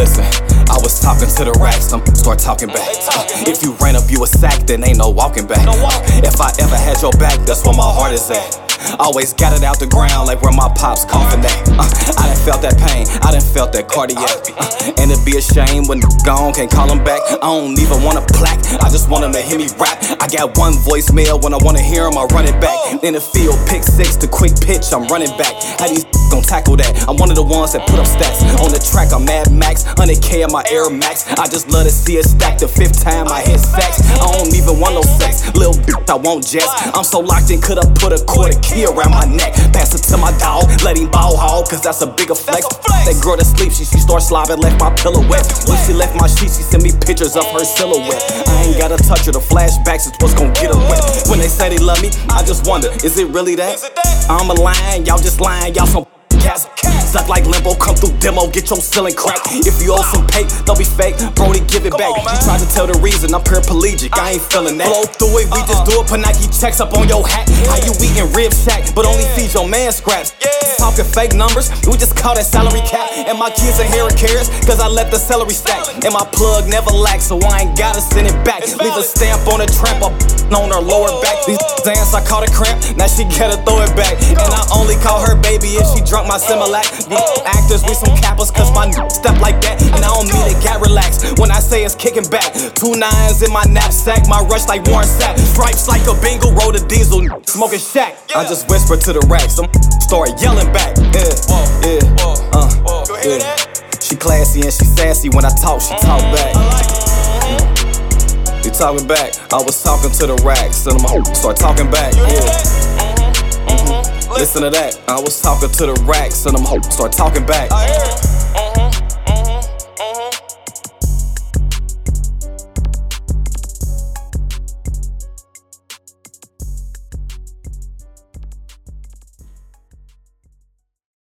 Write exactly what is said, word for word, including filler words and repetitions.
Listen, I was talking to the racks, them start talking back. Uh, if you ran up you a sack, then ain't no walking back. Uh, if I ever had your back, that's where my heart is at. Always got it out the ground like where my pops coughing at. Uh, I done felt that pain, I done felt that cardiac. Uh, and it'd be a shame when gone, can't call him back. I don't even want a plaque, I just want him to hear me rap. I got one voicemail, when I wanna hear him, I run it back. In the field, pick six to quick pitch, I'm running back. How these gon' tackle that? I'm one of the ones that put up stats. On the track, I'm Mad Max, one hundred K in my Air Max. I just love to see it stack, the fifth time I hit sacks. I don't even want no sex, little bitch, I won't jest. I'm so locked in, could've put a quarter key around my neck. Pass it to my dog, let him ball hog, cause that's a bigger flex. That girl to sleep, she, she start slobbing, left my pillow wet. When she left my sheet, she sent me pictures of her silhouette. I ain't gotta touch her, the flashbacks is what's gon' get her wet. When they say they love me, I just wonder, is it really that? I'm a lying, y'all just lying, y'all some cats. Suck like limbo, come through demo, get your ceiling cracked. If you owe some pay, don't be fake, Brody, give it back. You tried to tell the reason, I'm paraplegic, I ain't feeling that. Blow through it, we just do it, put Nike checks up on your hat. How you eating rib shack, but only feed your man scraps. Talking fake numbers, we just call that salary cap. And my kids inherit carrots, cause I let the celery stack. And my plug never lacks, so I ain't gotta send it back. Leave a stamp on a tramp, or on her lower back. These dance, I caught a cramp, now she gotta throw it back. And I only call her baby if she drunk my Similac. Actors, we some cappers, cause my step like that. And I don't mean it, got relaxed when I say it's kicking back. Two nines in my knapsack, my rush like Warren Sapp. Stripes like a bingo, roll the diesel, smoking shack. I just whisper to the racks, some start yelling back. Yeah, yeah, uh, yeah. She classy and she sassy, when I talk, she talk back. You talking back, I was talking to the racks, and I'm start talking back, yeah. Listen to that, I was talking to the racks, and I'm start talking back.